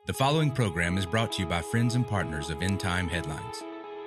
The following program is brought to you by friends and partners of End Time Headlines.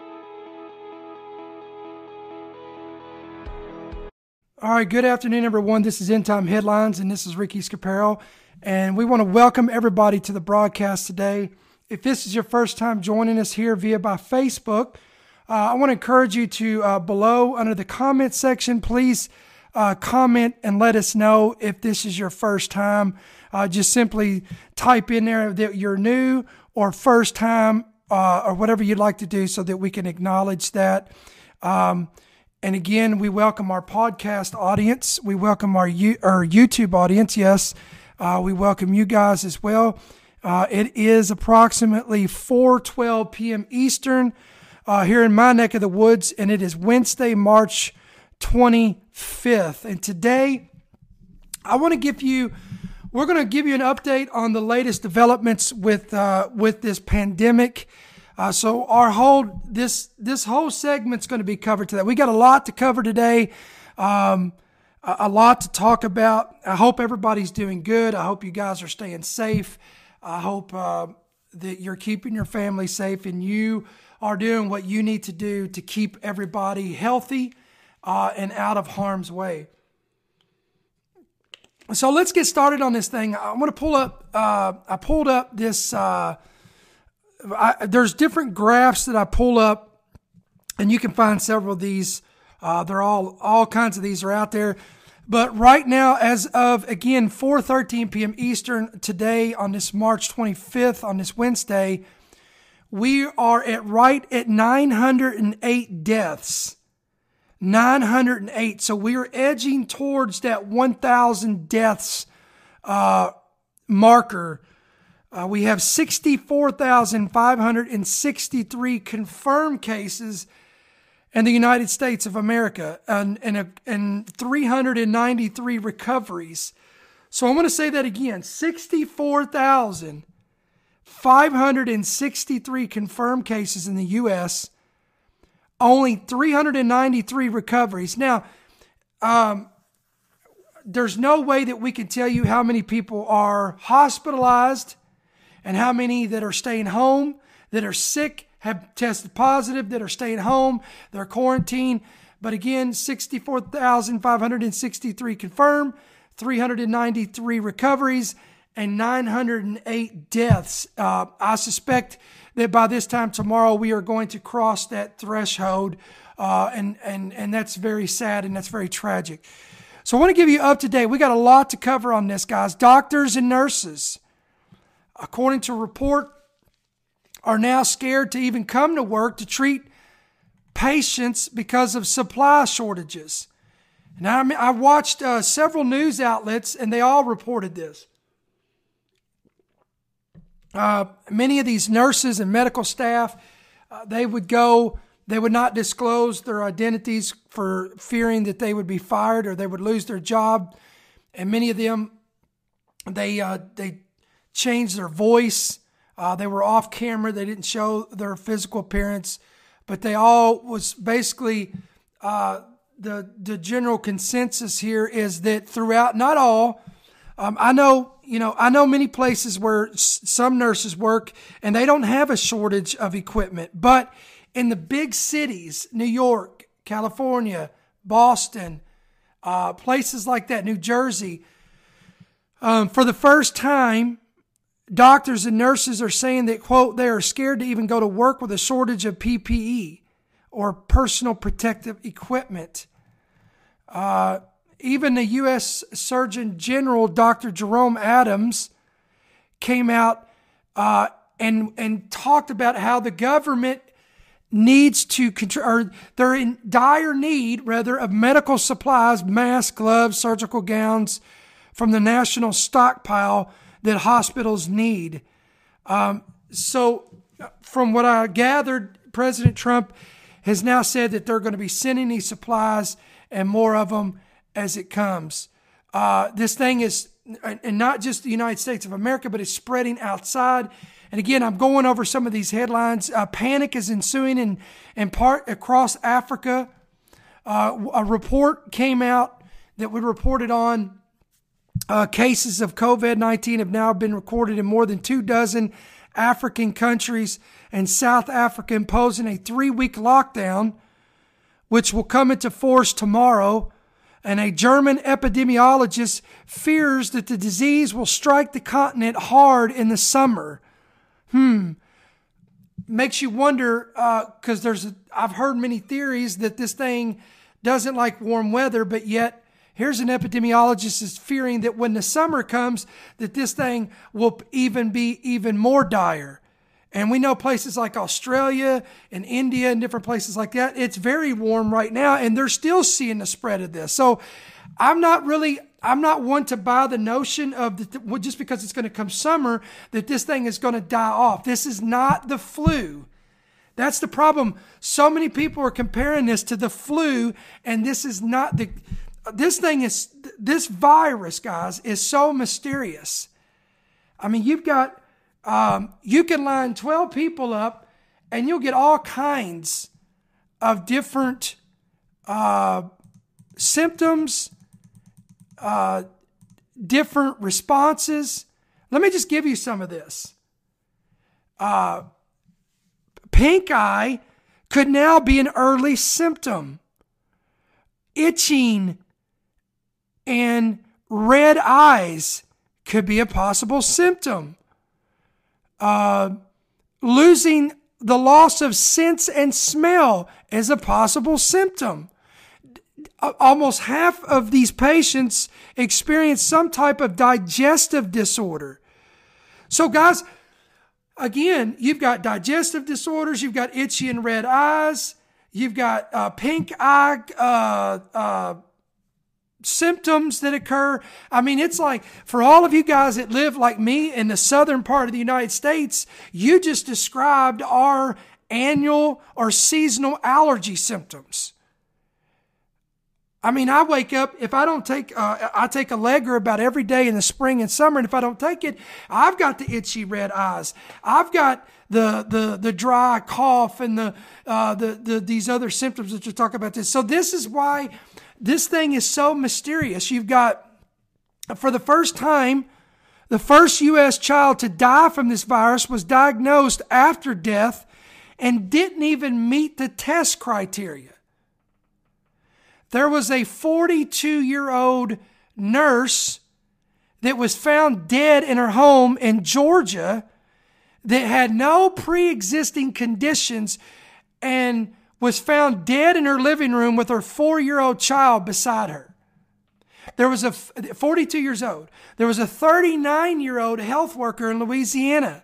All right, good afternoon, everyone. This is End Time Headlines, and this is Ricky Scaparo, and we want to welcome everybody to the broadcast today. If this is your first time joining us here by Facebook, I want to encourage you to, below under the comment section, please comment and let us know if this is your first time. Just simply type in there that you're new or first time or whatever you'd like to do so that we can acknowledge that. And again, we welcome our podcast audience. We welcome our YouTube audience. Yes, we welcome you guys as well. It is approximately 4:12 p.m. Eastern here in my neck of the woods, and it is Wednesday, March 25th. And today, we're going to give you an update on the latest developments with this pandemic. So this whole segment's going to be covered today. We got a lot to cover today, a lot to talk about. I hope everybody's doing good. I hope you guys are staying safe. I hope that you're keeping your family safe and you are doing what you need to do to keep everybody healthy and out of harm's way. So let's get started on this thing. I want to pull up, I pulled up this, there's different graphs that I pull up, and you can find several of these. They're all kinds of these are out there. But right now, as of, again, 4:13 p.m. Eastern today on this March 25th, on this Wednesday, we are right at 908 deaths. 908. So we are edging towards that 1,000 deaths marker. We have 64,563 confirmed cases in the United States of America and 393 recoveries. So I'm going to say that again. 64,563 confirmed cases in the U.S., only 393 recoveries. Now, there's no way that we can tell you how many people are hospitalized and how many that are staying home, that are sick, have tested positive, that are staying home, they're quarantined. But again, 64,563 confirmed, 393 recoveries, and 908 deaths. I suspect that by this time tomorrow we are going to cross that threshold, and that's very sad and that's very tragic. So I want to give you up to date. We got a lot to cover on this, guys. Doctors and nurses, according to a report, are now scared to even come to work to treat patients because of supply shortages. Now, I watched several news outlets, and they all reported this. Many of these nurses and medical staff, they would not disclose their identities for fearing that they would be fired or they would lose their job. And many of them, they changed their voice. They were off camera. They didn't show their physical appearance, but they all was basically, the general consensus here is that throughout, not all, I know many places where some nurses work and they don't have a shortage of equipment, but in the big cities, New York, California, Boston, places like that, New Jersey, for the first time, doctors and nurses are saying that, quote, they are scared to even go to work with a shortage of PPE or personal protective equipment. Even the U.S. Surgeon General, Dr. Jerome Adams, came out and talked about how the government needs to control, or they're in dire need, rather, of medical supplies, masks, gloves, surgical gowns from the national stockpile that hospitals need. So from what I gathered, President Trump has now said that they're going to be sending these supplies and more of them as it comes. This thing is, and not just the United States of America, but it's spreading outside. And again, I'm going over some of these headlines. Panic is ensuing in part across Africa. A report came out that we reported on cases of COVID-19 have now been recorded in more than 24 African countries, and South Africa imposing a 3-week lockdown, which will come into force tomorrow. And a German epidemiologist fears that the disease will strike the continent hard in the summer. Makes you wonder, because I've heard many theories that this thing doesn't like warm weather, but yet here's an epidemiologist is fearing that when the summer comes, that this thing will be even more dire. And we know places like Australia and India and different places like that, it's very warm right now, and they're still seeing the spread of this. So I'm not one to buy the notion of just because it's going to come summer, that this thing is going to die off. This is not the flu. That's the problem. So many people are comparing this to the flu, and this is not this virus, guys, is so mysterious. I mean, you can line 12 people up and you'll get all kinds of different symptoms, different responses. Let me just give you some of this. Pink eye could now be an early symptom. Itching and red eyes could be a possible symptom. Losing the loss of sense and smell is a possible symptom. Almost half of these patients experience some type of digestive disorder. So guys, again, you've got digestive disorders, you've got itchy and red eyes, you've got pink eye symptoms that occur. I mean, it's like, for all of you guys that live like me in the southern part of the United States, you just described our annual or seasonal allergy symptoms. I mean, I wake up, if I don't take, I take Allegra about every day in the spring and summer, and if I don't take it, I've got the itchy red eyes. I've got the dry cough and these other symptoms that you're talking about this. So this is why this thing is so mysterious. You've got, for the first time, the first U.S. child to die from this virus was diagnosed after death and didn't even meet the test criteria. There was a 42-year-old nurse that was found dead in her home in Georgia that had no pre-existing conditions and was found dead in her living room with her 4-year-old child beside her. There was 42 years old. There was a 39-year-old health worker in Louisiana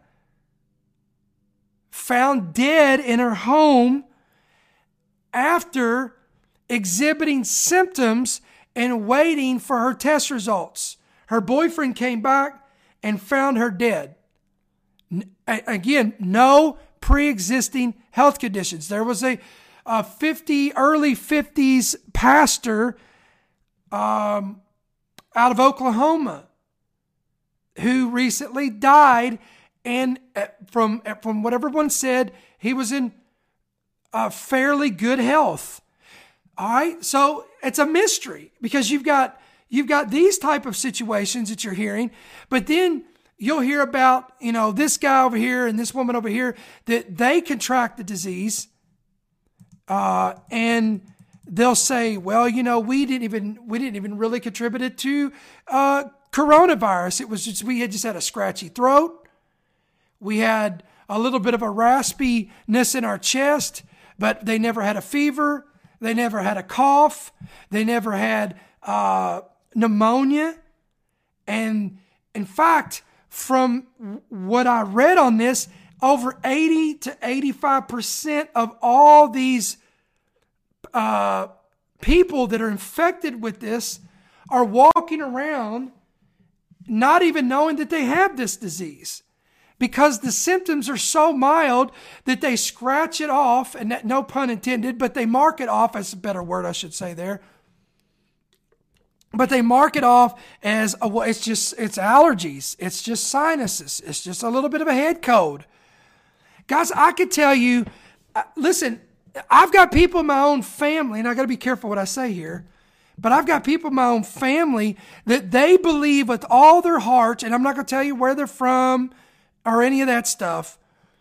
found dead in her home after exhibiting symptoms and waiting for her test results. Her boyfriend came back and found her dead. Again, no pre-existing health conditions. There was a early 50s pastor out of Oklahoma who recently died, and from what everyone said, he was in fairly good health. All right, so it's a mystery because you've got these type of situations that you're hearing, but then you'll hear about, this guy over here and this woman over here that they contract the disease, and they'll say, well, we didn't even really contribute it to coronavirus. It was just, we had a scratchy throat. We had a little bit of a raspiness in our chest, but they never had a fever. They never had a cough. They never had pneumonia. And in fact, from what I read on this, over 80 to 85% of all these people that are infected with this are walking around not even knowing that they have this disease, because the symptoms are so mild that they scratch it off, and that, no pun intended, but they mark it off, that's a better word I should say there. But they mark it off as, it's allergies. It's just sinuses. It's just a little bit of a head cold. Guys, I could tell you, listen, I've got people in my own family, and I got to be careful what I say here, But I've got people in my own family that they believe with all their heart, and I'm not going to tell you where they're from or any of that stuff,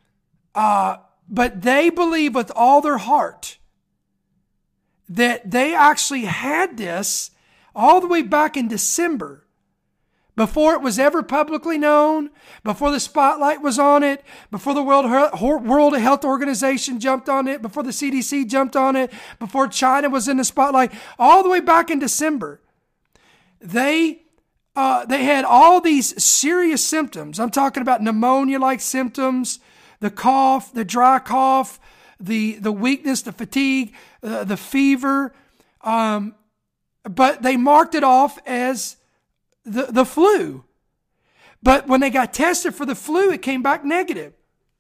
but they believe with all their heart that they actually had this all the way back in December, before it was ever publicly known, before the spotlight was on it, before the World Health Organization jumped on it, before the CDC jumped on it, before China was in the spotlight, all the way back in December. They had all these serious symptoms. I'm talking about pneumonia-like symptoms, the cough, the dry cough, the weakness, the fatigue, the fever. But they marked it off as the flu. But when they got tested for the flu, it came back negative.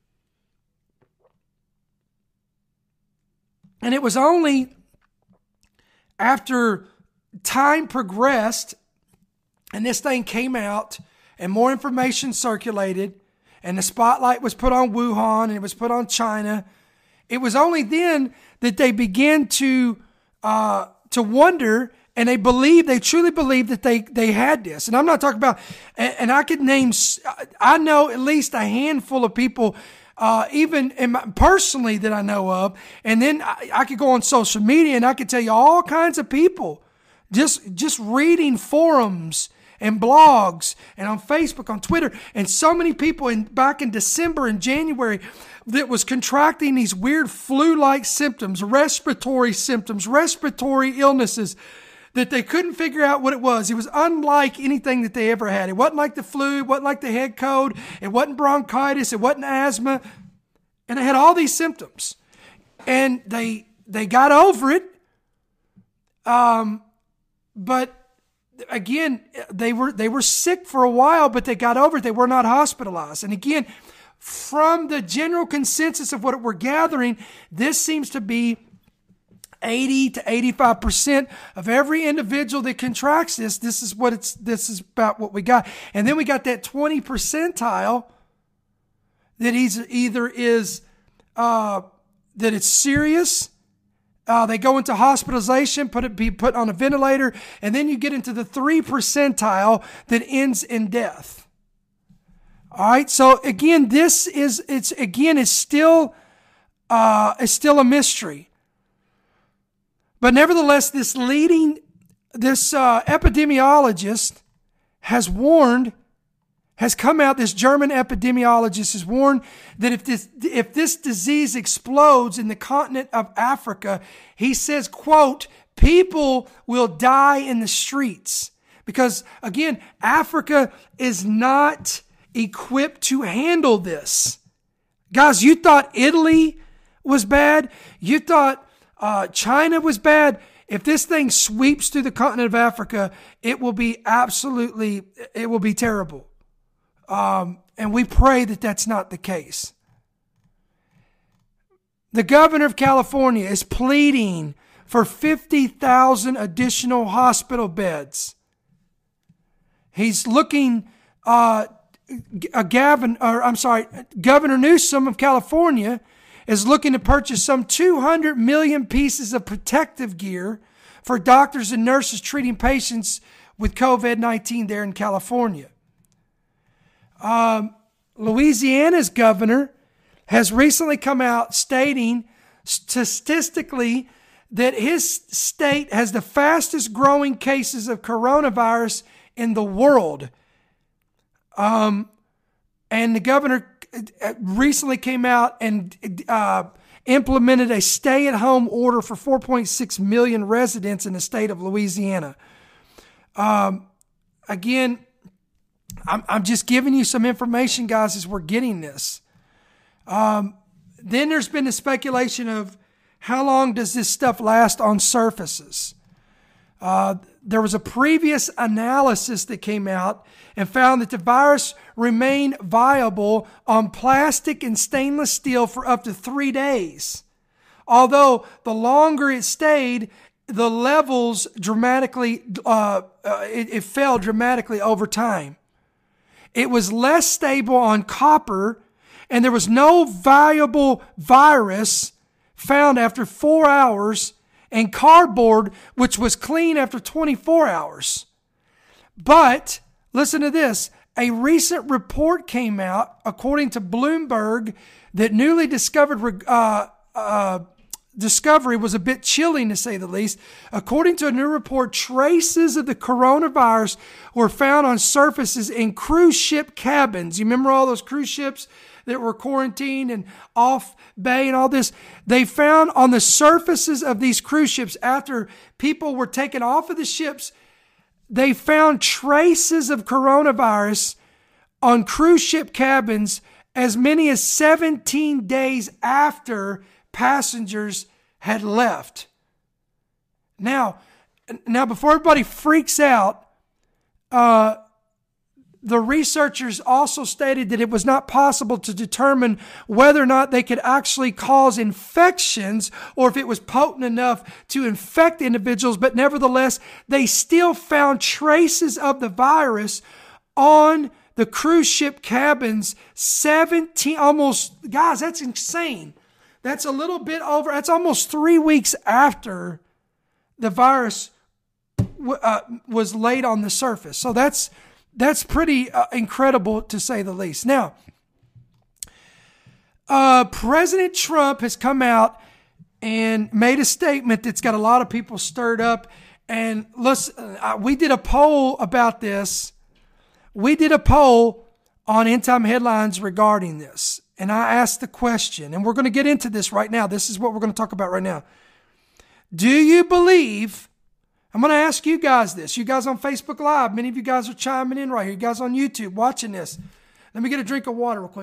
And it was only after time progressed and this thing came out and more information circulated and the spotlight was put on Wuhan and it was put on China, it was only then that they began to wonder, and they truly believed that they had this. And I'm not talking about, and I could name, I know at least a handful of people, even personally that I know of. And then I could go on social media and I could tell you all kinds of people just reading forums and blogs and on Facebook, on Twitter, and so many people back in December and January that was contracting these weird flu-like symptoms, respiratory illnesses, that they couldn't figure out what it was. It was unlike anything that they ever had. It wasn't like the flu. It wasn't like the head cold. It wasn't bronchitis. It wasn't asthma. And they had all these symptoms. And they got over it. But again, they were sick for a while, but they got over it. They were not hospitalized. And again, from the general consensus of what we're gathering, this seems to be 80 to 85% of every individual that contracts this. This is about what we got. And then we got that 20 percentile that that it's serious. They go into hospitalization, be put on a ventilator, and then you get into the 3 percentile that ends in death. All right. So again, it's still a mystery. But nevertheless, this epidemiologist has come out, this German epidemiologist has warned that if this disease explodes in the continent of Africa, he says, quote, people will die in the streets. Because again, Africa is not equipped to handle this. Guys, you thought Italy was bad? You thought China was bad? If this thing sweeps through the continent of Africa, it will be terrible. And we pray that that's not the case. The governor of California is pleading for 50,000 additional hospital beds. He's looking, Governor Newsom of California is looking to purchase some 200 million pieces of protective gear for doctors and nurses treating patients with COVID-19 there in California. Louisiana's governor has recently come out stating statistically that his state has the fastest growing cases of coronavirus in the world. And the governor recently came out and implemented a stay-at-home order for 4.6 million residents in the state of Louisiana. Again, I'm just giving you some information, guys, as we're getting this. Then there's been the speculation of how long does this stuff last on surfaces? There was a previous analysis that came out and found that the virus remained viable on plastic and stainless steel for up to 3 days. Although the longer it stayed, the levels dramatically, it fell dramatically over time. It was less stable on copper, and there was no viable virus found after 4 hours and cardboard, which was clean after 24 hours. But listen to this. A recent report came out, according to Bloomberg, that newly discovered discovery was a bit chilling, to say the least. According to a new report, traces of the coronavirus were found on surfaces in cruise ship cabins. You remember all those cruise ships that were quarantined and off bay and all this? They found on the surfaces of these cruise ships, after people were taken off of the ships, they found traces of coronavirus on cruise ship cabins as many as 17 days after passengers had left. Now, before everybody freaks out, the researchers also stated that it was not possible to determine whether or not they could actually cause infections or if it was potent enough to infect individuals, but nevertheless, they still found traces of the virus on the cruise ship cabins. 17, almost, guys, that's insane. That's a little bit over, that's almost 3 weeks after the virus was laid on the surface. So that's pretty incredible, to say the least. Now, President Trump has come out and made a statement that's got a lot of people stirred up. And listen, we did a poll about this. We did a poll on End Time Headlines regarding this. And I asked the question, and we're going to get into this right now. This is what we're going to talk about right now. Do you believe, I'm going to ask you guys this. You guys on Facebook Live, many of you guys are chiming in right here. You guys on YouTube watching this. Let me get a drink of water real quick.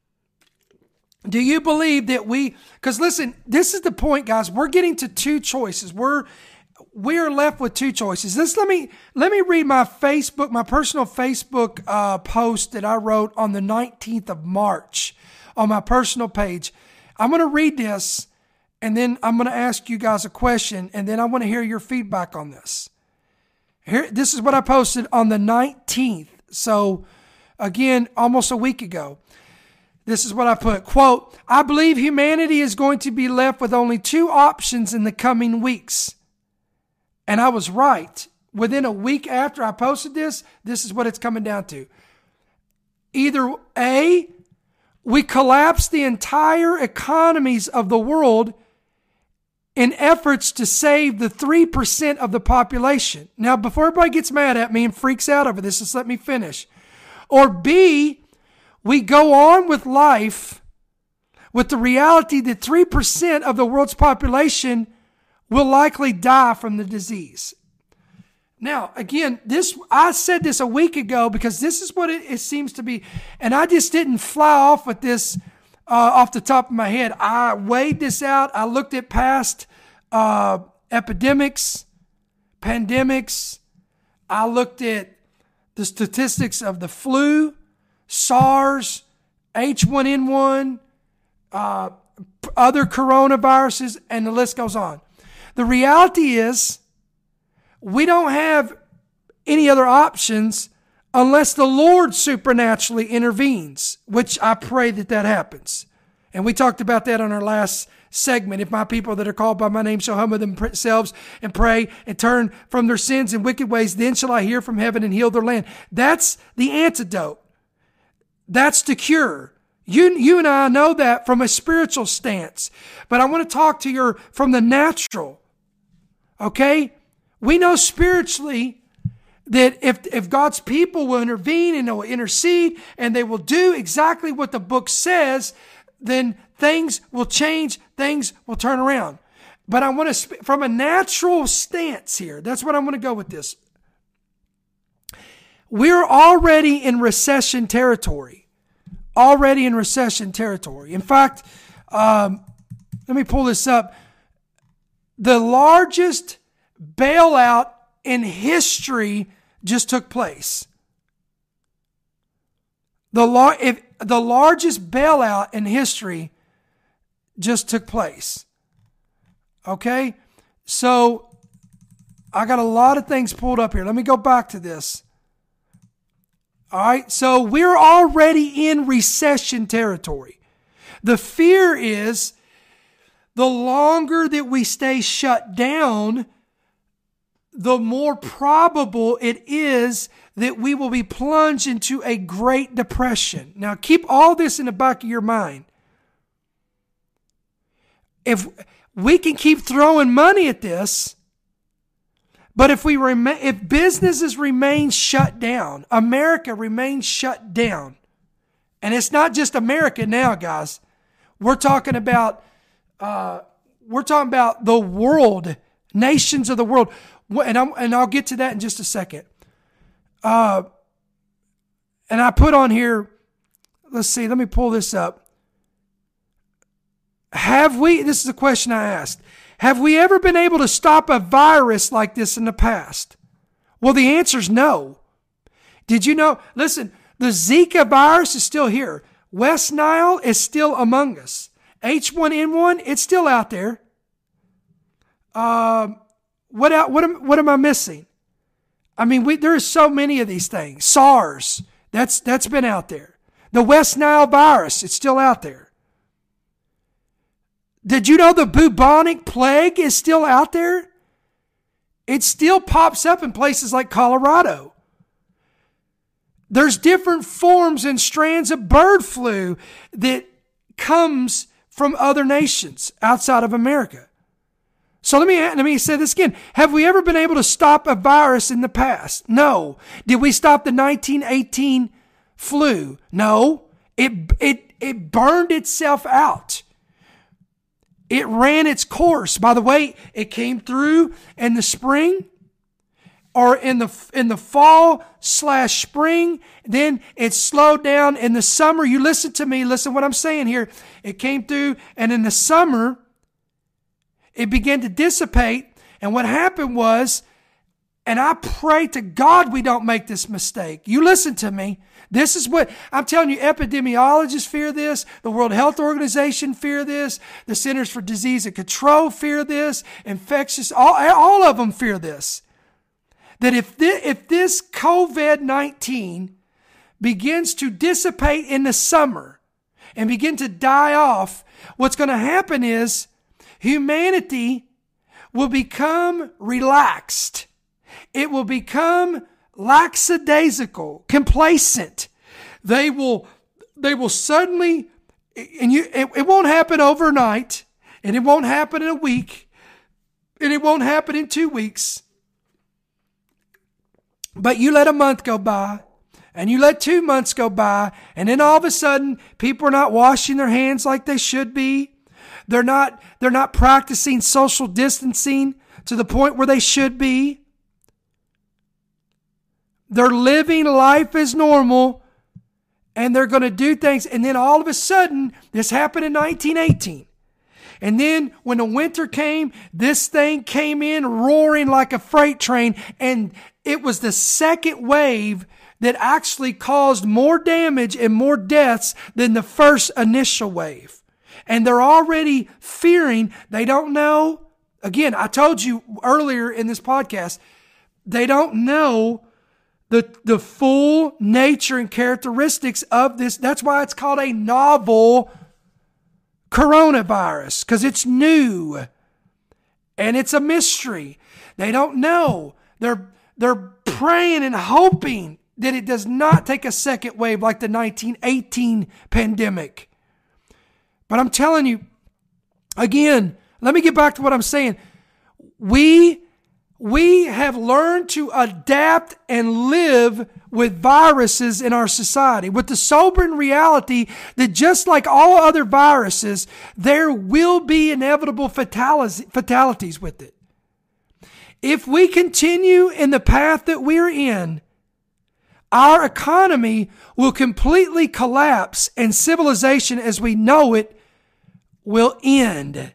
Do you believe that because listen, this is the point, guys. We're getting to two choices. We are left with two choices. Let me read my personal Facebook post that I wrote on the 19th of March on my personal page. I'm going to read this, and then I'm going to ask you guys a question, and then I want to hear your feedback on this. This is what I posted on the 19th. So, again, almost a week ago. This is what I put. Quote, I believe humanity is going to be left with only two options in the coming weeks. And I was right. Within a week after I posted this is what it's coming down to. Either A, we collapse the entire economies of the world in efforts to save the 3% of the population. Now, before everybody gets mad at me and freaks out over this, just let me finish. Or B, we go on with life with the reality that 3% of the world's population will likely die from the disease. Now, again, I said this a week ago because this is what it seems to be. And I just didn't fly off with this off the top of my head. I weighed this out. I looked at past epidemics, pandemics. I looked at the statistics of the flu, SARS, H1N1, other coronaviruses, and the list goes on. The reality is, we don't have any other options unless the Lord supernaturally intervenes, which I pray that happens. And we talked about that on our last segment. If my people that are called by my name shall humble themselves and pray and turn from their sins and wicked ways, then shall I hear from heaven and heal their land. That's the antidote. That's the cure. You and I know that from a spiritual stance. But I want to talk to you from the natural. Okay? We know spiritually that if God's people will intervene and they will intercede and they will do exactly what the book says, then things will change, things will turn around. But I want to, from a natural stance here, that's what I want to go with this. We're already in recession territory. Already in recession territory. In fact, let me pull this up. The largest bailout in history just took place. The largest bailout in history just took place. Okay? So, I got a lot of things pulled up here. Let me go back to this. All right? So, we're already in recession territory. The fear is the longer that we stay shut down, the more probable it is that we will be plunged into a Great Depression. Now, keep all this in the back of your mind. If we can keep throwing money at this, but if businesses remain shut down, America remains shut down, and it's not just America now, guys. We're talking about the world, nations of the world, and I'll get to that in just a second. And I put on here, let's see, let me pull this up. This is a question I asked. Have we ever been able to stop a virus like this in the past? Well, the answer is no. Did you know? Listen, the Zika virus is still here. West Nile is still among us. H1N1, it's still out there. What am I missing? I mean, there are so many of these things. SARS, that's been out there. The West Nile virus, it's still out there. Did you know the bubonic plague is still out there? It still pops up in places like Colorado. There's different forms and strands of bird flu that comes from other nations outside of America. So let me say this again. Have we ever been able to stop a virus in the past? No. Did we stop the 1918 flu? No. It burned itself out. It ran its course. By the way, it came through in the spring or in the fall/spring. Then it slowed down in the summer. You listen to me. Listen what I'm saying here. It came through, and in the summer, it began to dissipate. And what happened was, and I pray to God we don't make this mistake. You listen to me. This is what I'm telling you. Epidemiologists fear this. The World Health Organization fear this. The Centers for Disease and Control fear this. Infectious, all of them fear this. That if this COVID-19 begins to dissipate in the summer and begin to die off, what's going to happen is humanity will become relaxed. It will become lackadaisical, complacent. They will suddenly, and it won't happen overnight, and it won't happen in a week, and it won't happen in 2 weeks. But you let a month go by, and you let 2 months go by, and then all of a sudden, people are not washing their hands like they should be. They're not practicing social distancing to the point where they should be. They're living life as normal, and they're going to do things. And then all of a sudden, this happened in 1918. And then when the winter came, this thing came in roaring like a freight train. And it was the second wave that actually caused more damage and more deaths than the first initial wave. And they're already fearing, they don't know. Again, I told you earlier in this podcast, they don't know the full nature and characteristics of this. That's why it's called a novel coronavirus, because it's new and it's a mystery. They don't know. They're praying and hoping that it does not take a second wave like the 1918 pandemic. But I'm telling you, again, let me get back to what I'm saying. We have learned to adapt and live with viruses in our society, with the sobering reality that just like all other viruses, there will be inevitable fatalities with it. If we continue in the path that we're in, our economy will completely collapse and civilization as we know it will end.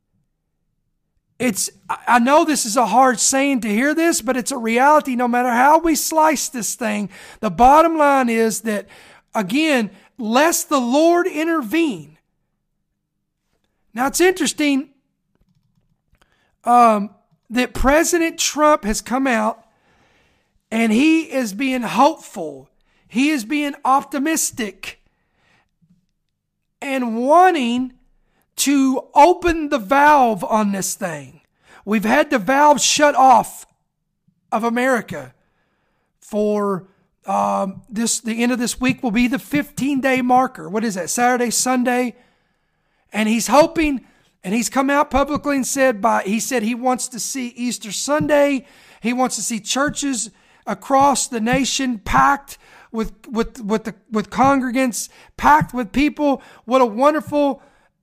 I know this is a hard saying to hear this, but it's a reality no matter how we slice this thing. The bottom line is that, again, lest the Lord intervene. Now, it's interesting that President Trump has come out and he is being hopeful. He is being optimistic and wanting to open the valve on this thing. We've had the valve shut off of America for the end of this week will be the 15-day marker. What is that? Saturday, Sunday. And he's hoping, and he's come out publicly and said he wants to see Easter Sunday. He wants to see churches across the nation packed with congregants, packed with people. What a wonderful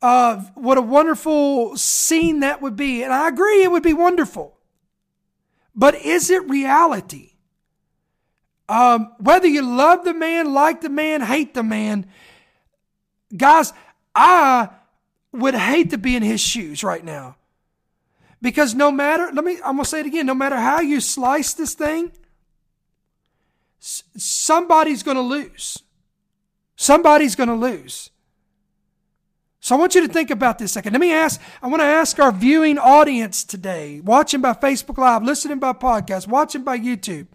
scene that would be. And I agree, it would be wonderful. But is it reality? Whether you love the man, like the man, hate the man, guys, I would hate to be in his shoes right now. Because I'm going to say it again, no matter how you slice this thing, somebody's going to lose. Somebody's going to lose. So I want you to think about this a second. I want to ask our viewing audience today, watching by Facebook Live, listening by podcast, watching by YouTube,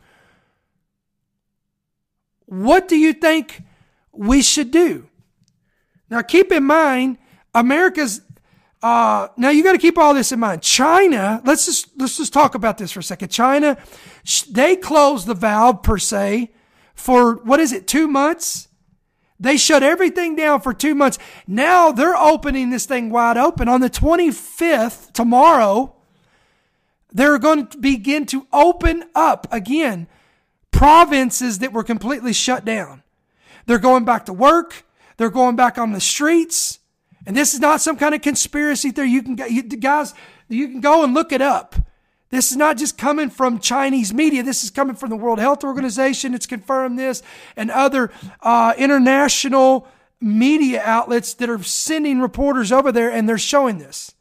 what do you think we should do? Now keep in mind, America's, now you got to keep all this in mind. China, let's just talk about this for a second. China, they closed the valve per se for, 2 months? They shut everything down for 2 months. Now they're opening this thing wide open. On the 25th, tomorrow, they're going to begin to open up again provinces that were completely shut down. They're going back to work. They're going back on the streets. And this is not some kind of conspiracy theory. You can go and look it up. This is not just coming from Chinese media. This is coming from the World Health Organization. It's confirmed this, and other international media outlets that are sending reporters over there, and they're showing this.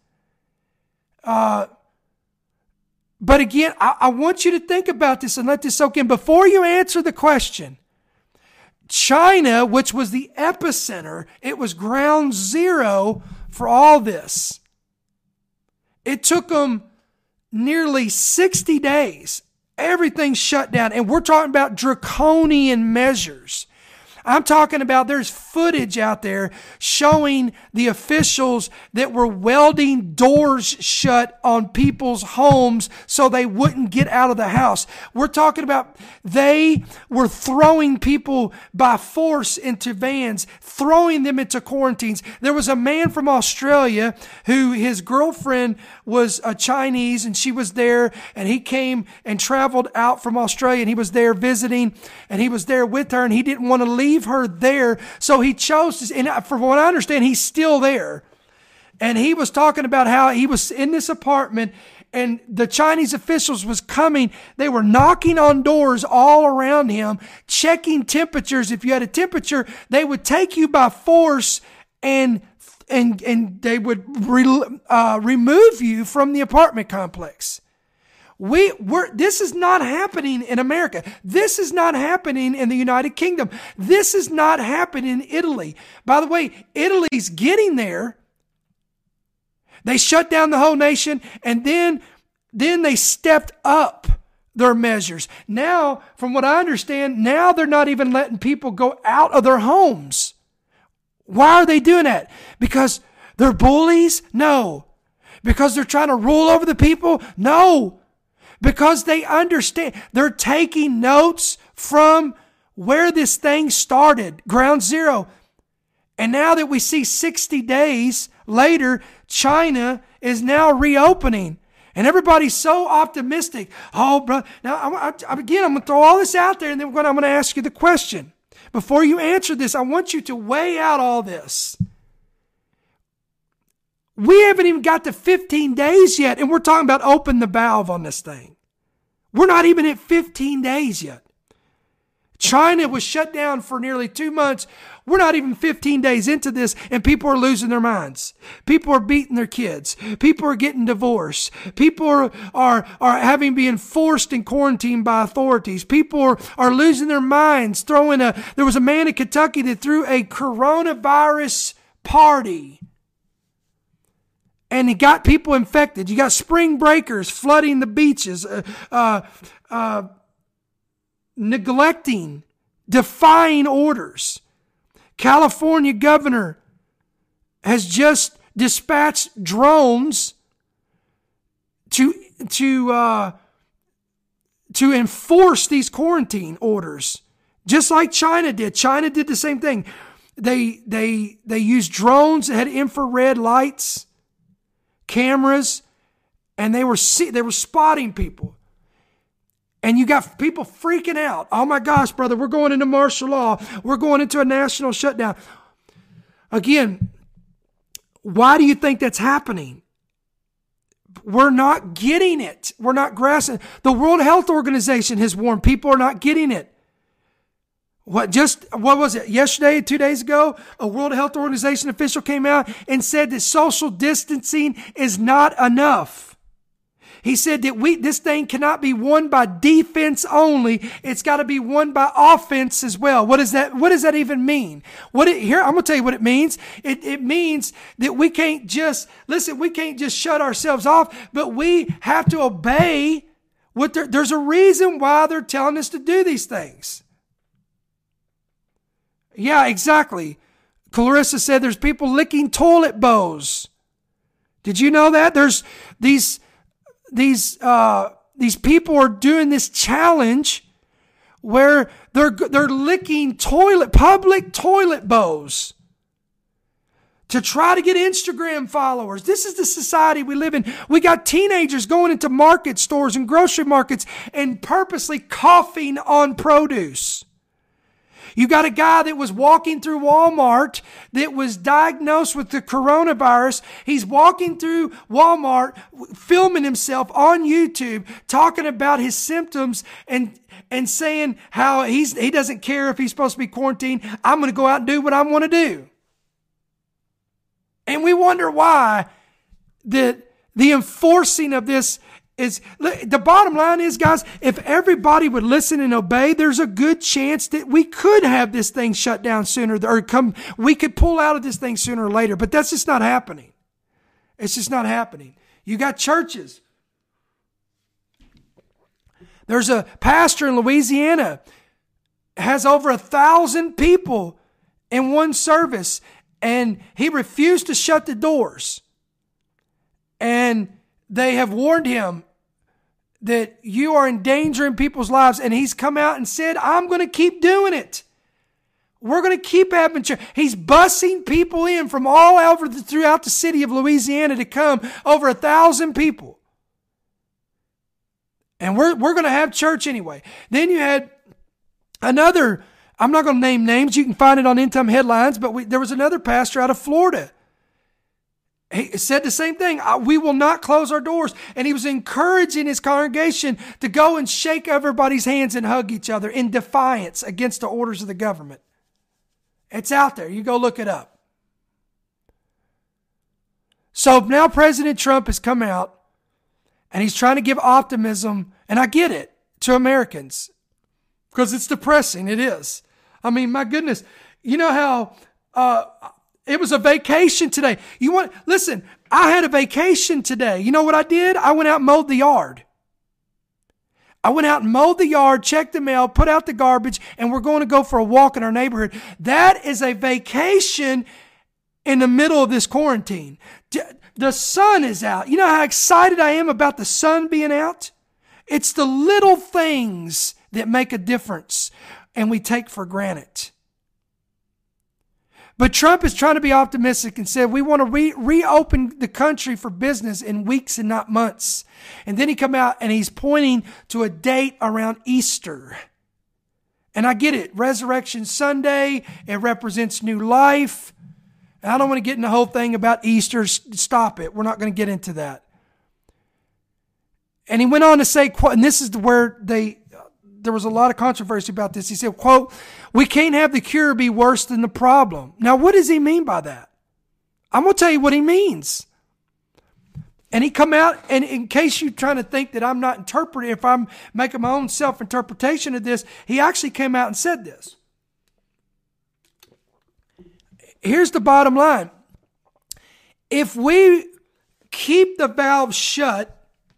But again, I want you to think about this and let this soak in. Before you answer the question, China, which was the epicenter, it was ground zero for all this. It took them nearly 60 days. Everything shut down. And we're talking about draconian measures. I'm talking about there's footage out there showing the officials that were welding doors shut on people's homes so they wouldn't get out of the house. We're talking about they were throwing people by force into vans, throwing them into quarantines. There was a man from Australia who his girlfriend was a Chinese and she was there, and he came and traveled out from Australia and he was there visiting, and he was there with her, and he didn't want to leave her there. So he chose to, and from what I understand, he's still there. And he was talking about how he was in this apartment and the Chinese officials was coming. They were knocking on doors all around him, checking temperatures. If you had a temperature, they would take you by force and they would remove you from the apartment complex. This is not happening in America. This is not happening in the United Kingdom. This is not happening in Italy. By the way, Italy's getting there. They shut down the whole nation, and then they stepped up their measures. Now, from what I understand, now they're not even letting people go out of their homes. Why are they doing that? Because they're bullies? No. Because they're trying to rule over the people? No. Because they understand. They're taking notes from where this thing started, ground zero. And now that we see 60 days later, China is now reopening. And everybody's so optimistic. Oh, bro. Now, I'm going to throw all this out there, and then I'm going to ask you the question. Before you answer this, I want you to weigh out all this. We haven't even got to 15 days yet, and we're talking about open the valve on this thing. We're not even at 15 days yet. China was shut down for nearly 2 months. We're not even 15 days into this, and people are losing their minds. People are beating their kids. People are getting divorced. People are having been forced in quarantine by authorities. People are losing their minds. There was a man in Kentucky that threw a coronavirus party, and he got people infected. You got spring breakers flooding the beaches, neglecting, defying orders. California governor has just dispatched drones to enforce these quarantine orders, just like China did. China did the same thing. They used drones that had infrared lights, cameras, and they were spotting people. And you got people freaking out. Oh my gosh, brother, we're going into martial law. We're going into a national shutdown. Again, why do you think that's happening? We're not getting it. We're not grasping. The World Health Organization has warned people are not getting it. What was it? Yesterday, 2 days ago, a World Health Organization official came out and said that social distancing is not enough. He said that this thing cannot be won by defense only. It's got to be won by offense as well. What does that even mean? Here, I'm going to tell you what it means. It means that we can't just shut ourselves off, but we have to obey there's a reason why they're telling us to do these things. Yeah, exactly. Clarissa said there's people licking toilet bowls. Did you know that? There's these people are doing this challenge where they're licking public toilet bowls to try to get Instagram followers. This is the society we live in. We got teenagers going into market stores and grocery markets and purposely coughing on produce. You got a guy that was walking through Walmart that was diagnosed with the coronavirus. He's walking through Walmart, filming himself on YouTube, talking about his symptoms and saying how he doesn't care if he's supposed to be quarantined. I'm going to go out and do what I want to do. And we wonder why the enforcing of this is, the bottom line is, guys, if everybody would listen and obey, there's a good chance that we could have this thing shut down sooner, we could pull out of this thing sooner or later, but that's just not happening. It's just not happening. You got churches. There's a pastor in Louisiana, has over 1,000 people in one service, and he refused to shut the doors. And they have warned him that you are endangering people's lives. And he's come out and said, I'm going to keep doing it. We're going to keep having church. He's busing people in from all over throughout the city of Louisiana to come, over 1,000 people. And we're going to have church anyway. Then you had another, I'm not going to name names. You can find it on End Time Headlines, but there was another pastor out of Florida. He said the same thing. We will not close our doors. And he was encouraging his congregation to go and shake everybody's hands and hug each other in defiance against the orders of the government. It's out there. You go look it up. So now President Trump has come out and he's trying to give optimism, and I get it, to Americans because it's depressing. It is. I mean, my goodness. You know how it was a vacation today. Listen, I had a vacation today. You know what I did? I went out and mowed the yard. Checked the mail, put out the garbage, and we're going to go for a walk in our neighborhood. That is a vacation in the middle of this quarantine. The sun is out. You know how excited I am about the sun being out? It's the little things that make a difference and we take for granted. But Trump is trying to be optimistic and said, we want to reopen the country for business in weeks and not months. And then he come out and he's pointing to a date around Easter. And I get it. Resurrection Sunday, it represents new life. And I don't want to get in the whole thing about Easter. Stop it. We're not going to get into that. And he went on to say, and this is where there was a lot of controversy about this. He said, quote, we can't have the cure be worse than the problem. Now, what does he mean by that? I'm going to tell you what he means. And he come out, and in case you're trying to think that I'm not interpreting, if I'm making my own self-interpretation of this, he actually came out and said this. Here's the bottom line. If we keep the valve shut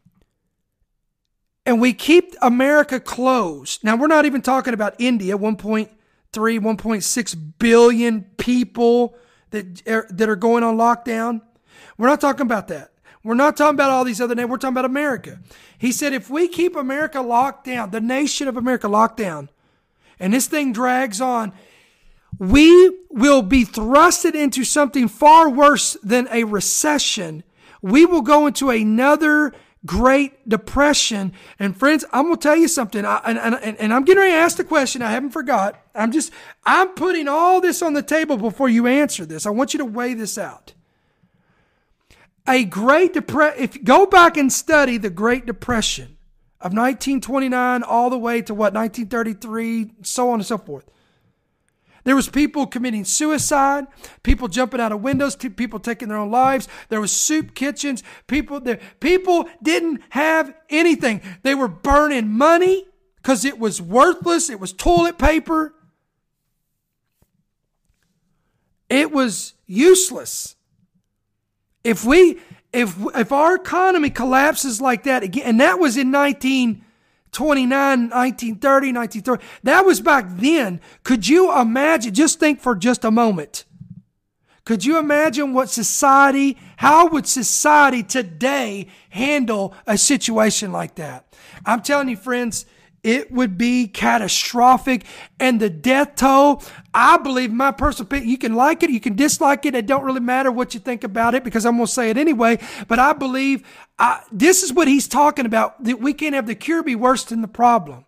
and we keep America closed, now we're not even talking about India, 1.3, 1.6 billion people that are going on lockdown. We're not talking about that. We're not talking about all these other names. We're talking about America. He said, if we keep America locked down, the nation of America locked down, and this thing drags on, we will be thrusted into something far worse than a recession. We will go into another Great Depression. And friends, I'm going to tell you something. And I'm getting ready to ask the question. I haven't forgot. I'm putting all this on the table before you answer this. I want you to weigh this out. A Great Depression, if you go back and study the Great Depression of 1929 all the way to 1933, so on and so forth. There was people committing suicide, people jumping out of windows, people taking their own lives. There was soup kitchens. People didn't have anything. They were burning money because it was worthless. It was toilet paper. It was useless. If our economy collapses like that again, and that was in 1929, 1930, 1930. That was back then. Could you imagine? Just think for just a moment. Could you imagine how would society today handle a situation like that? I'm telling you, friends, it would be catastrophic. And the death toll, I believe, my personal opinion, you can like it, you can dislike it. It don't really matter what you think about it because I'm going to say it anyway. But I believe this is what he's talking about, that we can't have the cure be worse than the problem.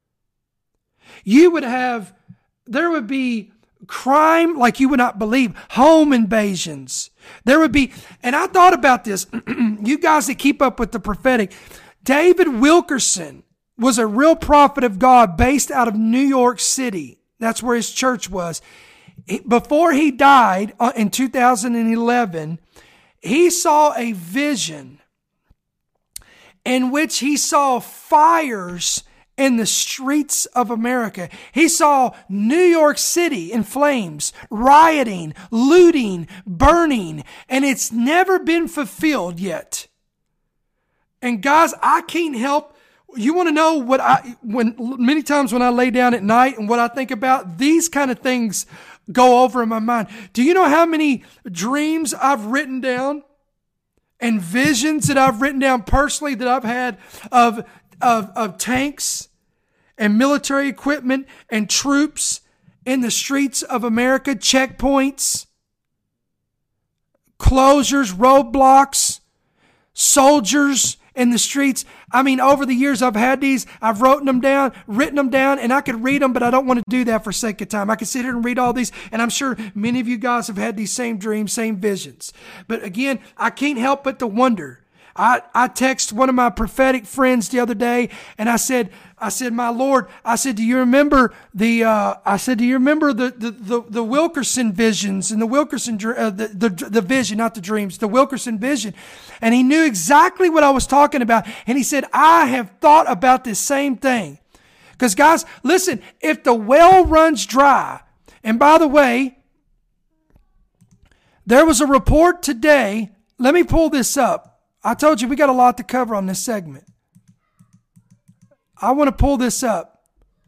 There would be crime like you would not believe, home invasions. There would be, and I thought about this, you guys that keep up with the prophetic, David Wilkerson was a real prophet of God based out of New York City. That's where his church was. Before he died in 2011, he saw a vision in which he saw fires in the streets of America. He saw New York City in flames, rioting, looting, burning, and it's never been fulfilled yet. And guys, I can't help. You want to know many times when I lay down at night and what I think about, these kind of things go over in my mind. Do you know how many dreams I've written down and visions that I've written down personally that I've had of tanks and military equipment and troops in the streets of America, checkpoints, closures, roadblocks, soldiers in the streets? I mean, over the years, I've had these, I've written them down, and I could read them, but I don't want to do that for sake of time. I could sit here and read all these, and I'm sure many of you guys have had these same dreams, same visions. But again, I can't help but to wonder. I texted one of my prophetic friends the other day, and I said, my Lord, do you remember the Wilkerson visions and the Wilkerson, the vision, not the dreams, the Wilkerson vision. And he knew exactly what I was talking about. And he said, I have thought about this same thing. Because guys, listen, if the well runs dry, and by the way, there was a report today, let me pull this up. I told you we got a lot to cover on this segment. I want to pull this up.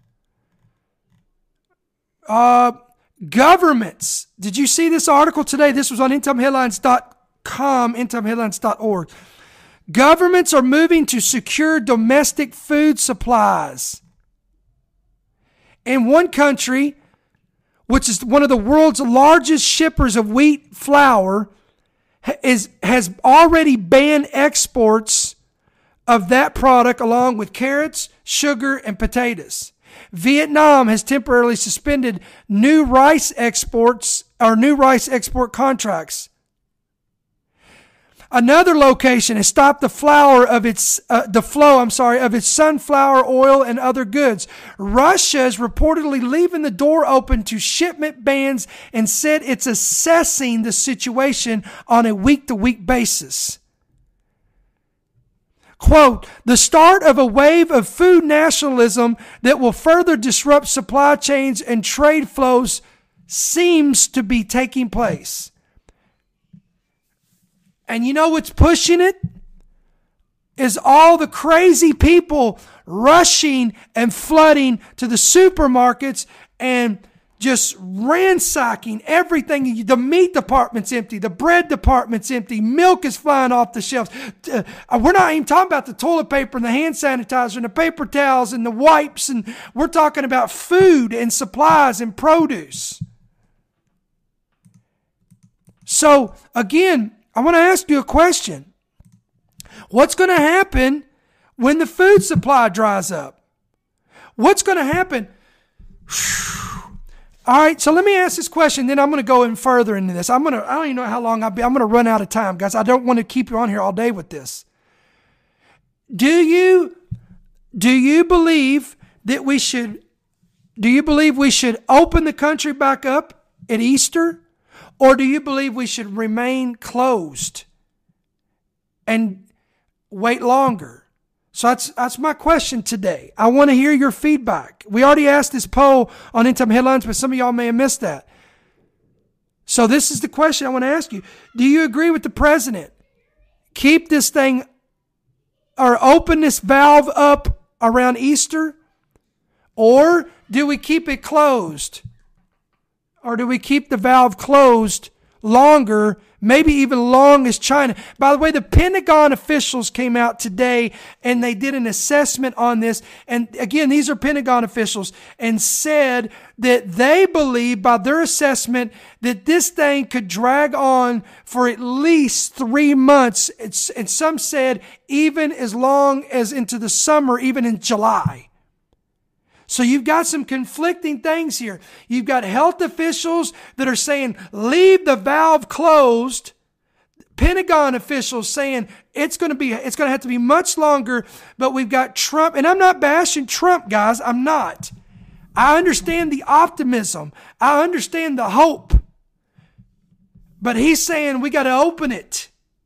Governments. Did you see this article today? This was on endtimeheadlines.com, endtimeheadlines.org. Governments are moving to secure domestic food supplies. In one country, which is one of the world's largest shippers of wheat flour, has already banned exports of that product along with carrots, sugar, and potatoes. Vietnam has temporarily suspended new rice export contracts. Another location has stopped the flow of its sunflower oil and other goods. Russia is reportedly leaving the door open to shipment bans and said it's assessing the situation on a week-to-week basis. Quote, the start of a wave of food nationalism that will further disrupt supply chains and trade flows seems to be taking place. And you know what's pushing it? Is all the crazy people rushing and flooding to the supermarkets and just ransacking everything. The meat department's empty. The bread department's empty. Milk is flying off the shelves. We're not even talking about the toilet paper and the hand sanitizer and the paper towels and the wipes. And we're talking about food and supplies and produce. So again, I want to ask you a question. What's going to happen when the food supply dries up? What's going to happen? All right, so let me ask this question, then I'm going to go in further into this. I don't even know how long I'm going to run out of time, guys. I don't want to keep you on here all day with this. Do you believe that we should open the country back up at Easter? Or do you believe we should remain closed and wait longer? So that's my question today. I want to hear your feedback. We already asked this poll on End Time Headlines, but some of y'all may have missed that. So this is the question I want to ask you. Do you agree with the president? Keep this thing or open this valve up around Easter? Or do we keep it closed? Or do we keep the valve closed longer, maybe even long as China? By the way, the Pentagon officials came out today and they did an assessment on this. And again, these are Pentagon officials, and said that they believe by their assessment that this thing could drag on for at least 3 months. And some said even as long as into the summer, even in July. So you've got some conflicting things here. You've got health officials that are saying, leave the valve closed. Pentagon officials saying it's going to have to be much longer. But we've got Trump, and I'm not bashing Trump, guys. I'm not. I understand the optimism. I understand the hope. But he's saying we got to open it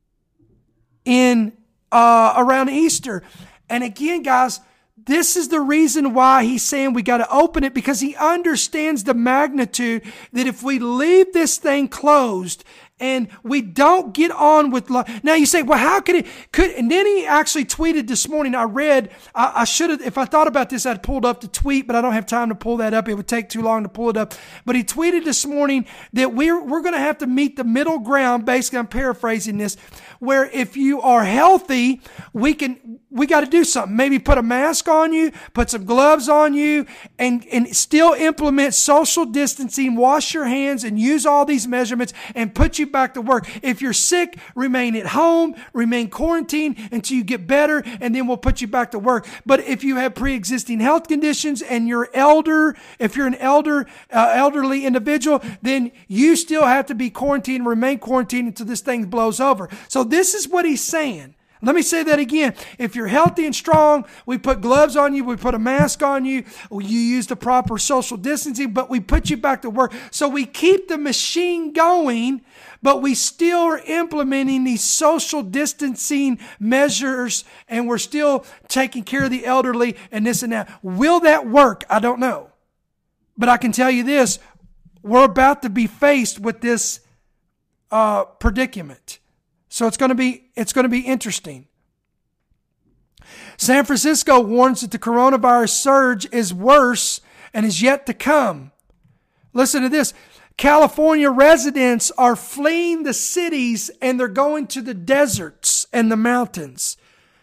in around Easter. And again, guys, this is the reason why he's saying we got to open it, because he understands the magnitude that if we leave this thing closed and we don't get on with now you say, well, how could and then he actually tweeted this morning. I should have, if I thought about this, I'd pulled up the tweet, but I don't have time to pull that up. It would take too long to pull it up. But he tweeted this morning that we're going to have to meet the middle ground. Basically, I'm paraphrasing this, where if you are healthy, we got to do something. Maybe put a mask on you, put some gloves on you, and still implement social distancing, wash your hands, and use all these measurements and put you back to work. If you're sick, remain at home, remain quarantined until you get better, and then we'll put you back to work. But if you have pre-existing health conditions and you're if you're an elderly individual, then you still have to be quarantined, remain quarantined until this thing blows over. So this is what he's saying. Let me say that again. If you're healthy and strong, we put gloves on you, we put a mask on you, you use the proper social distancing, but we put you back to work. So we keep the machine going, but we still are implementing these social distancing measures, and we're still taking care of the elderly and this and that. Will that work? I don't know. But I can tell you this, we're about to be faced with this predicament. So it's going to be interesting. San Francisco warns that the coronavirus surge is worse and is yet to come. Listen to this. California residents are fleeing the cities and they're going to the deserts and the mountains.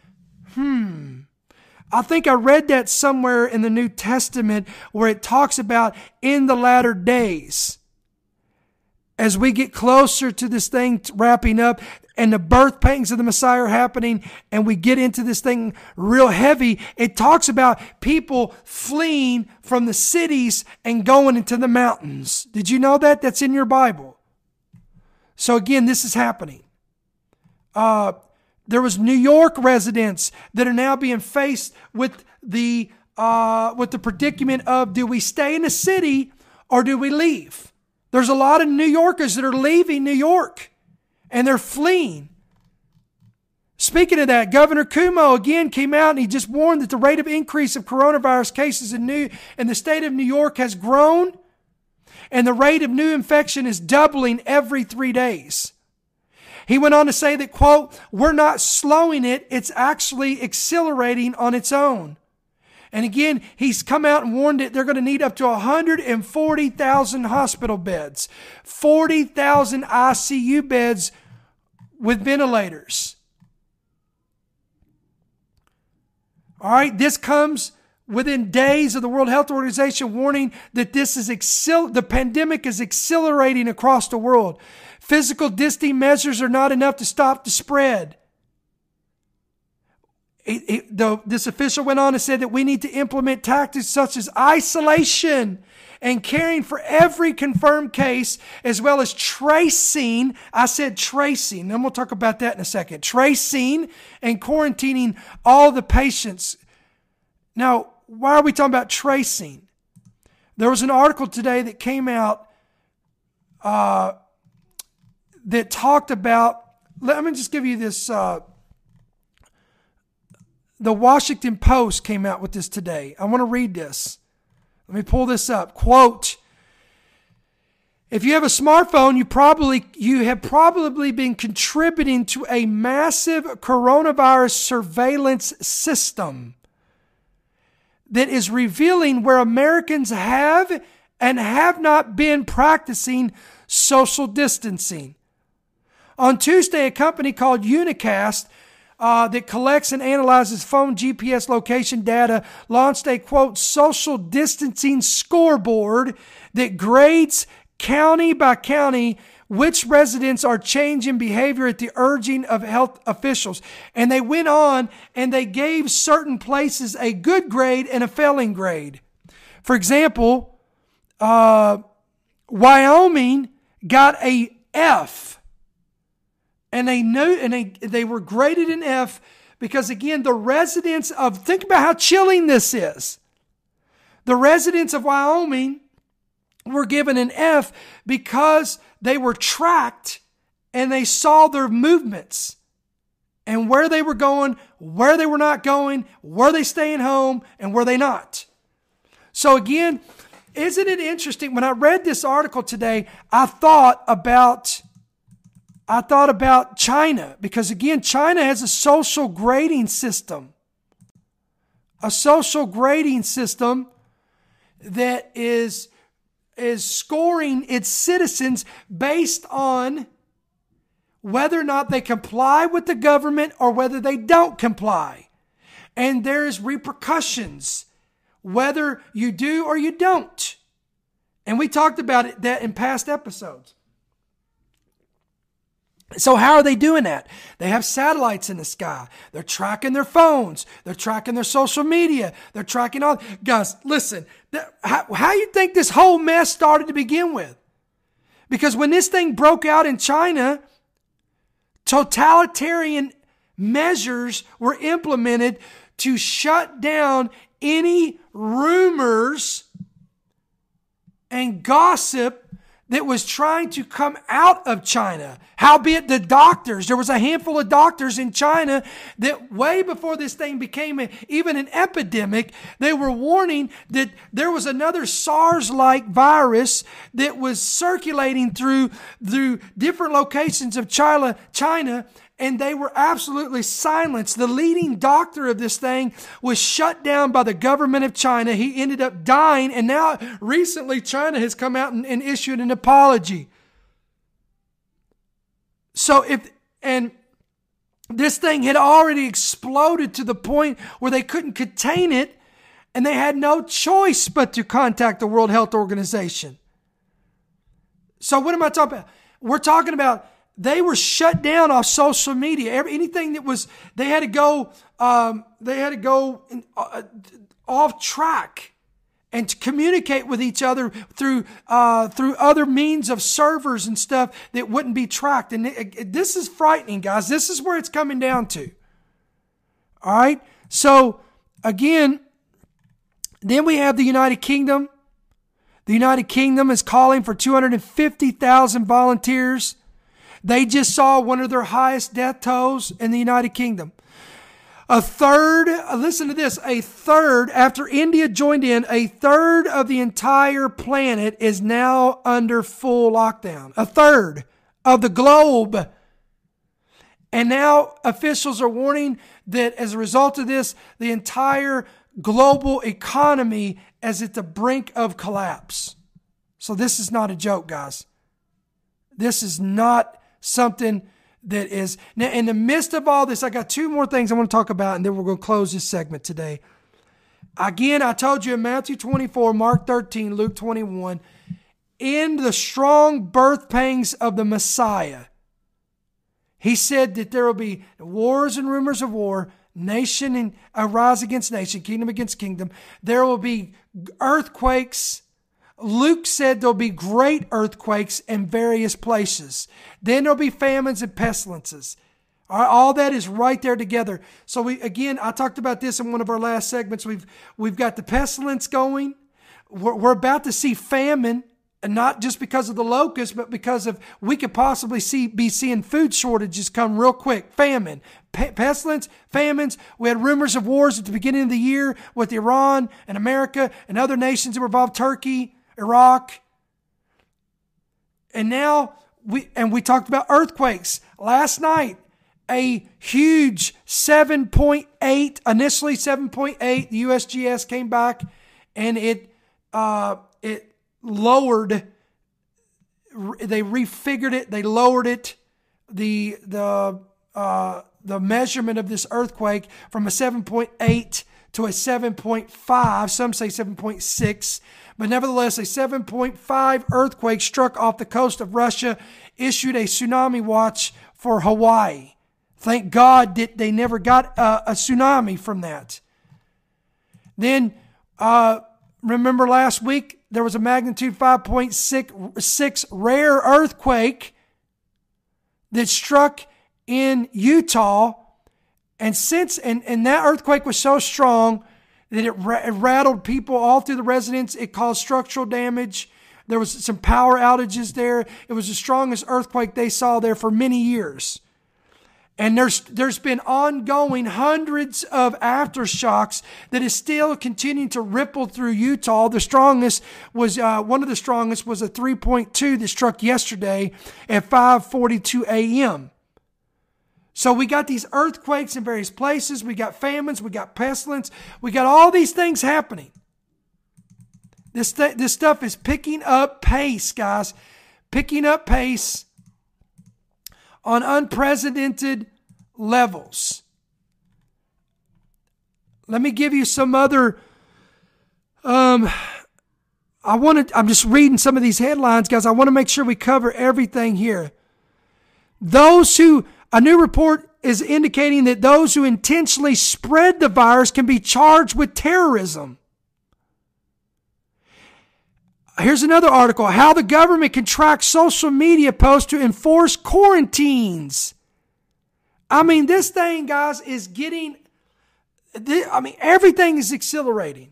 I think I read that somewhere in the New Testament where it talks about in the latter days. As we get closer to this thing wrapping up and the birth pangs of the Messiah are happening and we get into this thing real heavy, it talks about people fleeing from the cities and going into the mountains. Did you know that? That's in your Bible. So again, this is happening. There was New York residents that are now being faced with the predicament of, do we stay in the city or do we leave? There's a lot of New Yorkers that are leaving New York and they're fleeing. Speaking of that, Governor Cuomo again came out and he just warned that the rate of increase of coronavirus cases in the state of New York has grown, and the rate of new infection is doubling every 3 days. He went on to say that, quote, we're not slowing it, it's actually accelerating on its own. And again, he's come out and warned that they're going to need up to 140,000 hospital beds, 40,000 ICU beds with ventilators. All right, this comes within days of the World Health Organization warning that the pandemic is accelerating across the world. Physical distancing measures are not enough to stop the spread. This official went on and said that we need to implement tactics such as isolation and caring for every confirmed case, as well as tracing. I said tracing, and we'll talk about that in a second. Tracing and quarantining all the patients. Now, why are we talking about tracing? There was an article today that came out that talked about, let me just give you this. The Washington Post came out with this today. I want to read this. Let me pull this up. Quote, if you have a smartphone, you have probably been contributing to a massive coronavirus surveillance system that is revealing where Americans have and have not been practicing social distancing. On Tuesday, a company called Unicast that collects and analyzes phone GPS location data launched a, quote, social distancing scoreboard that grades county by county which residents are changing behavior at the urging of health officials. And they went on and they gave certain places a good grade and a failing grade. For example, Wyoming got a F. And they were graded an F because, again, think about how chilling this is. The residents of Wyoming were given an F because they were tracked and they saw their movements and where they were going, where they were not going, were they staying home, and were they not. So again, isn't it interesting? When I read this article today, I thought about China, because again, China has a social grading system. A social grading system that is scoring its citizens based on whether or not they comply with the government or whether they don't comply. And there's repercussions, whether you do or you don't. And we talked about that in past episodes. So how are they doing that? They have satellites in the sky. They're tracking their phones. They're tracking their social media. They're tracking all. Guys, listen, how you think this whole mess started to begin with? Because when this thing broke out in China, totalitarian measures were implemented to shut down any rumors and gossip that was trying to come out of China. Howbeit there was a handful of doctors in China that way before this thing became even an epidemic, they were warning that there was another SARS-like virus that was circulating through different locations of China, and they were absolutely silenced. The leading doctor of this thing was shut down by the government of China. He ended up dying, and now recently China has come out and issued an apology. So this thing had already exploded to the point where they couldn't contain it, and they had no choice but to contact the World Health Organization. So what am I talking about? We're talking about they were shut down off social media. Anything that was, they had to go off track and to communicate with each other through other means of servers and stuff that wouldn't be tracked. And this is frightening, guys. This is where it's coming down to. All right. So again, then we have the United Kingdom. The United Kingdom is calling for 250,000 volunteers. They just saw one of their highest death tolls in the United Kingdom. Listen to this, after India joined in, a third of the entire planet is now under full lockdown. A third of the globe. And now officials are warning that as a result of this, the entire global economy is at the brink of collapse. So this is not a joke, guys. This is not something that is... Now, in the midst of all this, I got two more things I want to talk about, and then we're going to close this segment today. Again, I told you in Matthew 24, Mark 13, Luke 21, in the strong birth pangs of the Messiah, he said that there will be wars and rumors of war, nation and arise against nation, kingdom against kingdom. There will be earthquakes. Luke said there'll be great earthquakes in various places. Then there'll be famines and pestilences. All that is right there together. So I talked about this in one of our last segments. We've got the pestilence going. We're about to see famine, and not just because of the locusts, but because of we could possibly be seeing food shortages come real quick. Famine, pestilence, famines. We had rumors of wars at the beginning of the year with Iran and America and other nations that were involved, Turkey, Iraq. And now we talked about earthquakes. Last night, a huge 7.8, initially 7.8, the USGS came back and it lowered, they refigured it, they lowered it, the measurement of this earthquake from a 7.8 to a 7.5, some say 7.6, but nevertheless, a 7.5 earthquake struck off the coast of Russia, issued a tsunami watch for Hawaii. Thank God that they never got a tsunami from that. Then, remember last week, there was a magnitude 5.6 rare earthquake that struck in Utah. And that earthquake was so strong that it rattled people all through the residence. It caused structural damage. There was some power outages there. It was the strongest earthquake they saw there for many years. And there's been ongoing hundreds of aftershocks that is still continuing to ripple through Utah. The strongest was one of the strongest was a 3.2 that struck yesterday at 5:42 a.m. So we got these earthquakes in various places. We got famines. We got pestilence. We got all these things happening. This stuff is picking up pace, guys. Picking up pace on unprecedented levels. Let me give you some other, I'm just reading some of these headlines, guys. I want to make sure we cover everything here. A new report is indicating that those who intentionally spread the virus can be charged with terrorism. Here's another article, how the government can track social media posts to enforce quarantines. I mean, this thing, guys, is everything is accelerating.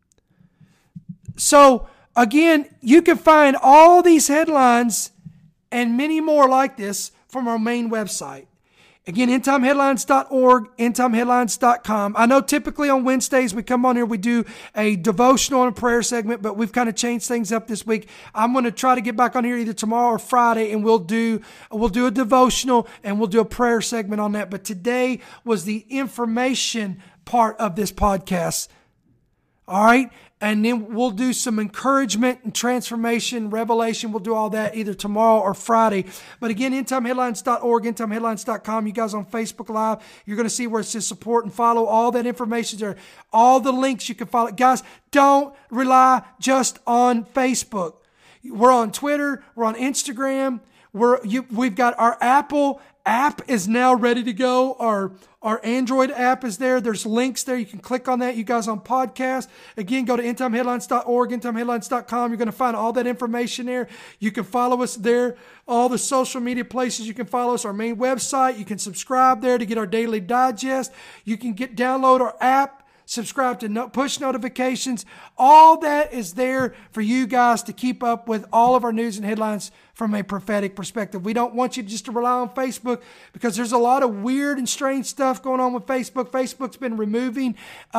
So, again, you can find all these headlines and many more like this from our main website. Again, endtimeheadlines.org, endtimeheadlines.com. I know typically on Wednesdays we come on here, we do a devotional and a prayer segment, but we've kind of changed things up this week. I'm going to try to get back on here either tomorrow or Friday, and we'll do a devotional and we'll do a prayer segment on that. But today was the information part of this podcast. All right. And then we'll do some encouragement and transformation, revelation. We'll do all that either tomorrow or Friday. But again, endtimeheadlines.org, endtimeheadlines.com. You guys on Facebook Live, you're going to see where it says support and follow. All that information there. All the links you can follow. Guys, don't rely just on Facebook. We're on Twitter. We're on Instagram. We've got our Apple app is now ready to go. Our Android app is there. There's links there. You can click on that. You guys on podcast. Again, go to endtimeheadlines.org, endtimeheadlines.com. You're going to find all that information there. You can follow us there. All the social media places you can follow us. Our main website. You can subscribe there to get our daily digest. You can download our app. Subscribe to push notifications. All that is there for you guys to keep up with all of our news and headlines from a prophetic perspective. We don't want you just to rely on Facebook because there's a lot of weird and strange stuff going on with Facebook. Facebook's been removing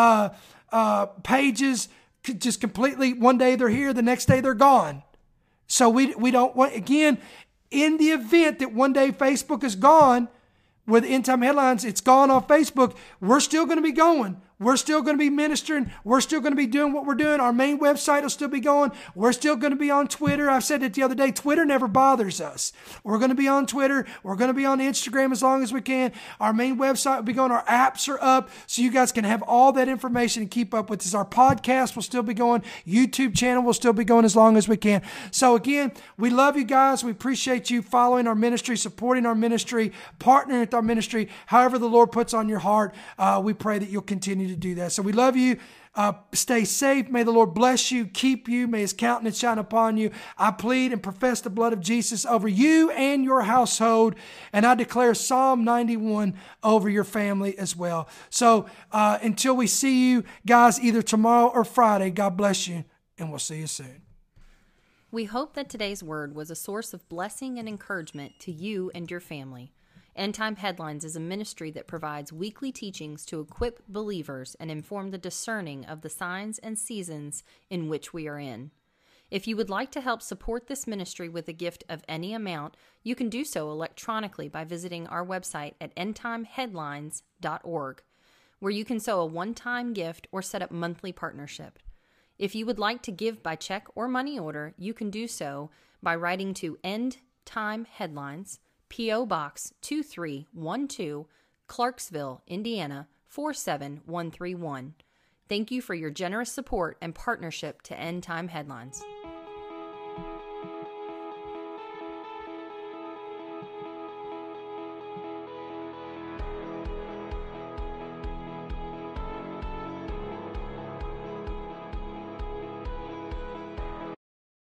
pages just completely. One day they're here, the next day they're gone. So we don't want, again, in the event that one day Facebook is gone, with End Time Headlines, it's gone off Facebook. We're still going to be going. We're still going to be ministering. We're still going to be doing what we're doing. Our main website will still be going. We're still going to be on Twitter. I've said it the other day. Twitter never bothers us. We're going to be on Twitter. We're going to be on Instagram as long as we can. Our main website will be going. Our apps are up so you guys can have all that information and keep up with this. Our podcast will still be going. YouTube channel will still be going as long as we can. So again, we love you guys. We appreciate you following our ministry, supporting our ministry, partnering with our ministry. However the Lord puts on your heart, we pray that you'll continue to do that. So we love you. Stay safe. May the Lord bless you, keep you. May his countenance shine upon you. I plead and profess the blood of Jesus over you and your household. And I declare Psalm 91 over your family as well. So until we see you guys either tomorrow or Friday, God bless you, and we'll see you soon. We hope that today's word was a source of blessing and encouragement to you and your family. End Time Headlines is a ministry that provides weekly teachings to equip believers and inform the discerning of the signs and seasons in which we are in. If you would like to help support this ministry with a gift of any amount, you can do so electronically by visiting our website at endtimeheadlines.org, where you can sow a one-time gift or set up monthly partnership. If you would like to give by check or money order, you can do so by writing to End Time Headlines, P.O. Box 2312, Clarksville, Indiana 47131. Thank you for your generous support and partnership to End Time Headlines.